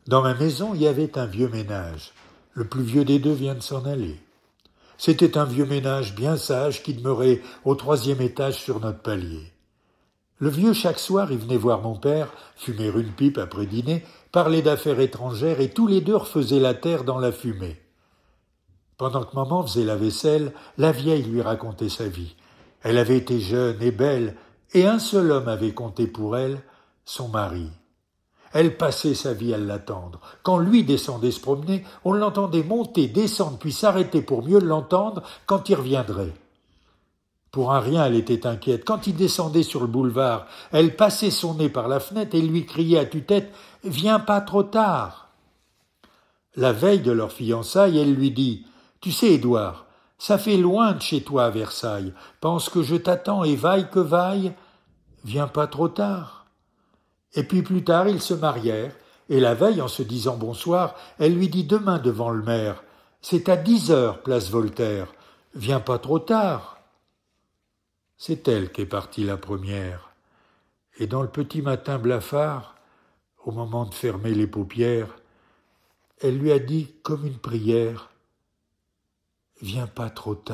Dans ma maison, il y avait un vieux ménage. Le plus vieux des deux vient de s'en aller. C'était un vieux ménage bien sage qui demeurait au 3e étage sur notre palier. Le vieux, chaque soir, il venait voir mon père, fumer une pipe après dîner, parler d'affaires étrangères et tous les deux refaisaient la terre dans la fumée. Pendant que maman faisait la vaisselle, la vieille lui racontait sa vie. Elle avait été jeune et belle, et un seul homme avait compté pour elle, son mari. Elle passait sa vie à l'attendre. Quand lui descendait se promener, on l'entendait monter, descendre, puis s'arrêter pour mieux l'entendre quand il reviendrait. Pour un rien, elle était inquiète. Quand il descendait sur le boulevard, elle passait son nez par la fenêtre et lui criait à tue-tête « Viens pas trop tard !» La veille de leur fiançailles, elle lui dit « Tu sais, Édouard, ça fait loin de chez toi à Versailles. Pense que je t'attends et vaille que vaille, viens pas trop tard. » Et puis plus tard, ils se marièrent, et la veille, en se disant bonsoir, elle lui dit demain devant le maire « C'est à 10 heures, place Voltaire, viens pas trop tard. » C'est elle qui est partie la première. Et dans le petit matin blafard, au moment de fermer les paupières, elle lui a dit comme une prière « Viens pas trop tard. »